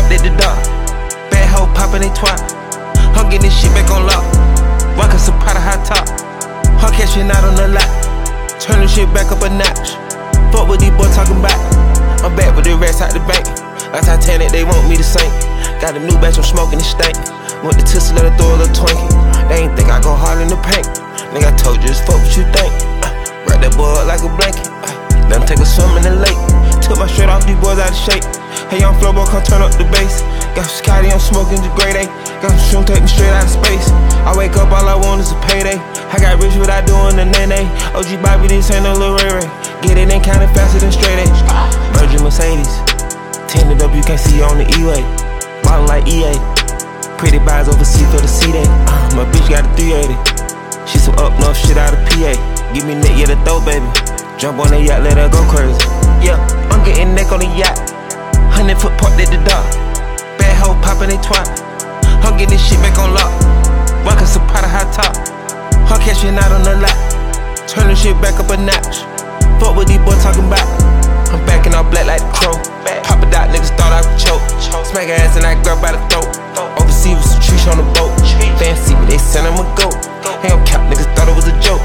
parked at the dock. Bad hoe poppin' they twat. I'm getting this shit back on lock. Walkin' some pot of high top. I'm catching out on the lot. Turn this shit back up a notch. Fuck what these boys talking about. I'm back with the rest out the bank. Like Titanic, they want me to sink. Got a new batch, I'm smoking the stank. Went to Tissa, let her throw a little Twinkie. They ain't think I go hard in the paint. Nigga, I told you, it's fuck what you think. Wrap that boy up like a blanket. Let him take a swim in the lake. Took my shirt off, these boys out of shape. Hey, young flow boy, come turn up the bass. Got some Scotty, I'm smoking the grade A. Got some shroom, take me straight out of space. I wake up, all I want is a payday. I got rich without doing the nene. OG Bobby, this ain't no Lil Ray Ray. Get it in counting faster than straight A. Virgin Mercedes. Tinted up, you can't see on the E-way. Ballin' like EA. Pretty buys overseas for the C-Day. My bitch got a 380. She some up north shit out of PA. Give me neck, yeah, the throw, baby. Jump on the yacht, let her go crazy. Yeah, I'm getting neck on the yacht. 100-foot parked at the dock. Bad hoe poppin' they twat. I'm getting this shit back on lock. Walkin' some pot of high top. I'm catching out on the lot. Turn this shit back up a notch. Fuck what these boys talking about. I'm backing all black like the crow. Pop a dot, niggas thought I would choke. Smack her ass and I grab by the throat. Overseas with some trees on the boat. Fancy, but they sent him a goat. Ain't gon' cap, niggas thought it was a joke.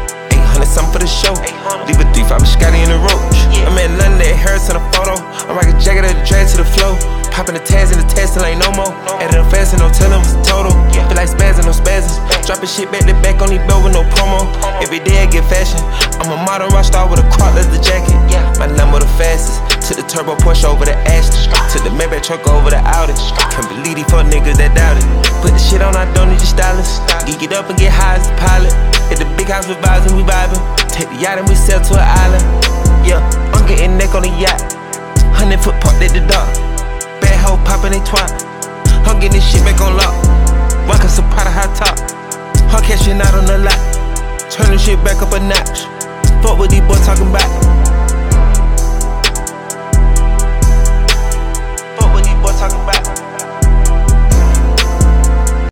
800 something for the show. Leave a 3-5 with Scotty in the roach. I'm in London, they heard to the photo. I'm rockin' jacket at the drag to the flow. Poppin' the tags in the test till ain't no more. Added them fast and no tellin' what's the total. Feel like spazzin', no spasms. Droppin' shit back to back on these bill with no promo. Every day I get fashion. I'm a modern rock star with a crop leather jacket. My Lambo the fastest. Took the turbo Porsche over the Aston. Took the Maybach truck over the Audi. Can't believe these fuck niggas that doubt it. Put the shit on, I don't need your stylist. Geek it up and get high as a pilot. At the big house with vibes and we vibing. Take the yacht and we sail to an island. Yeah, I'm getting neck on the yacht. 100-foot parked at the dock. Bad hoe poppin' they twat. I'm getting this shit back on lock. Walkin' some pot of high top. I'm catching out on the lot. Turn this shit back up a notch. Fuck what these boys talking about.